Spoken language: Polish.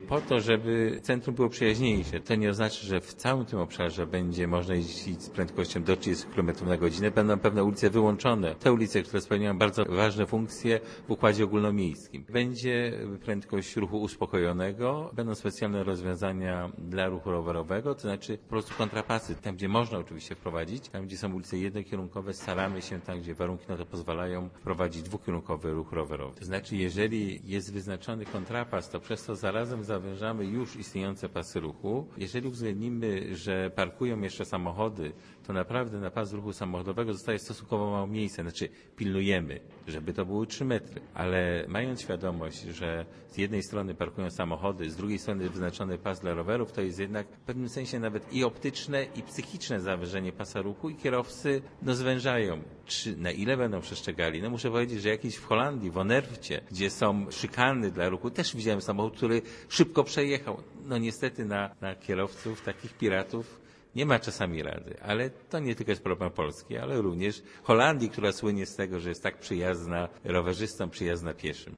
po to, żeby centrum było przyjaźniejsze. To nie oznacza, że w całym tym obszarze będzie można jeździć z prędkością do 30 km na godzinę. Będą pewne ulice wyłączone. Te ulice, które spełniają bardzo ważne funkcje w układzie ogólnomiejskim. Będzie prędkość ruchu uspokojonego, będą specjalne rozwiązania dla ruchu rowerowego, to znaczy po prostu kontrapasy. Tam, gdzie można oczywiście wprowadzić, tam, gdzie są ulice jednokierunkowe, staramy się tam, gdzie warunki na to pozwalają, wprowadzić dwukierunkowy ruch rowerowy. To znaczy, jeżeli jest wyznaczony kontrapas, to przez to zarazem zawężamy już istniejące pasy ruchu. Jeżeli uwzględnimy, że parkują jeszcze samochody, to naprawdę na pas ruchu samochodowego zostaje stosunkowo mało miejsca. Znaczy pilnujemy, żeby to były 3 metry, ale mając świadomość, że z jednej strony parkują samochody, z drugiej strony wyznaczony pas dla rowerów, to jest jednak w pewnym sensie nawet i optyczne, i psychiczne zawężenie pasa ruchu i kierowcy zwężają. Na ile będą przestrzegali? No muszę powiedzieć, że jakiś w Holandii, w Onerwcie, gdzie są szykany dla ruchu, też widziałem samochód, który szybko przejechał. No niestety na kierowców, takich piratów nie ma czasami rady, ale to nie tylko jest problem Polski, ale również Holandii, która słynie z tego, że jest tak przyjazna rowerzystom, przyjazna pieszym.